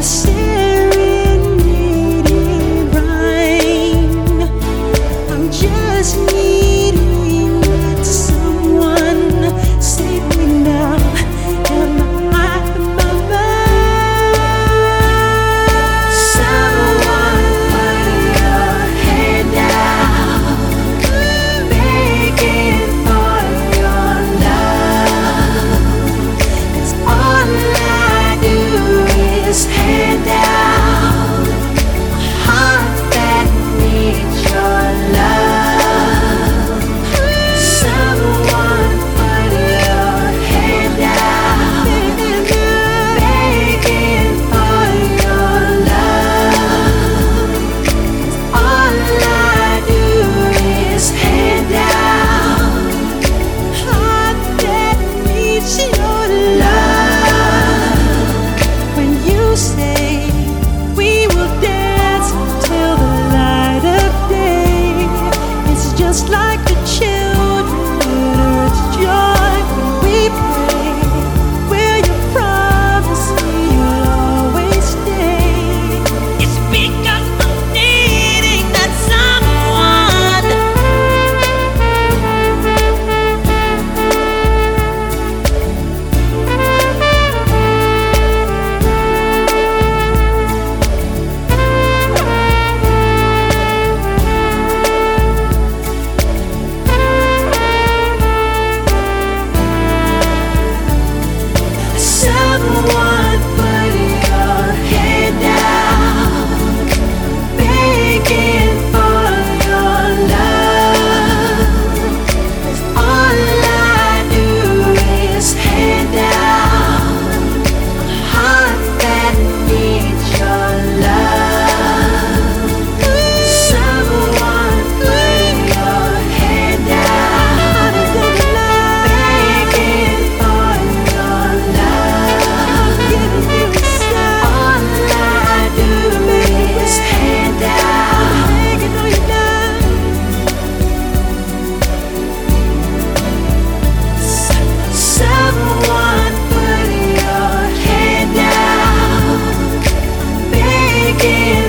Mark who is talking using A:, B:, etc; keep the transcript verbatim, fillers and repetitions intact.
A: serenading rain. I'm just needing that someone save me now. Am I my mind? Someone put your hand out, begging for your love. 'Cause all I do is hand out a heart that needs your love. Someone put your hand out, begging for your love. 'Cause all I do is hand out a heart that needs your love. When you say we will dance until the light of day, it's just like the children, it's joy when we pray. Will you promise me you'll always stay? It's because I'm needing that someone. Someone put your hand out, begging for your love. 'Cause all I do is hand out a heart that needs your love. Someone put your hand out, begging for your love. All I do is hand out, begging for your love. Someone put your hand out, begging